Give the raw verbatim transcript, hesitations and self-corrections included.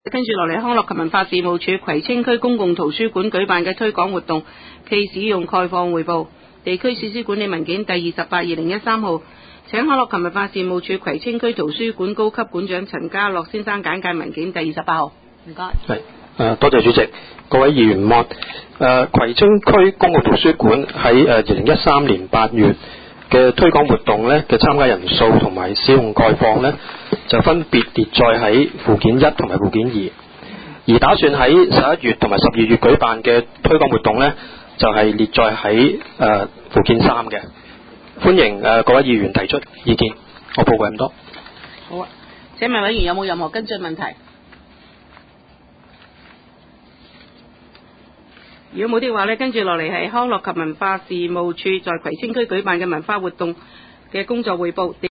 跟住落嚟，康樂及文化事務署葵青區公共圖書館舉辦嘅推廣活動暨使用概況匯報，地區設施管理文件第二十八二零一三號，請康樂及文化事務署葵青區圖書館高級館長陳家樂先生簡介文件第二十八號。唔該。 係誒，多謝主席，各位議員安。誒，葵青區公共圖書館喺誒二零一三年八月嘅推廣活動咧嘅參加人數同埋使用概況咧，就分別列載喺附件一同埋附件二。而打算喺十一月同埋十二月舉辦嘅推廣活動咧，就係、是、列載喺誒附件三嘅。歡迎誒、呃、各位議員提出意見，我報告咁多。 好啊，請問委員有冇任何跟進問題？如果冇的話呢，跟住落嚟係康樂及文化事務署在葵青區舉辦嘅文化活動嘅工作匯報。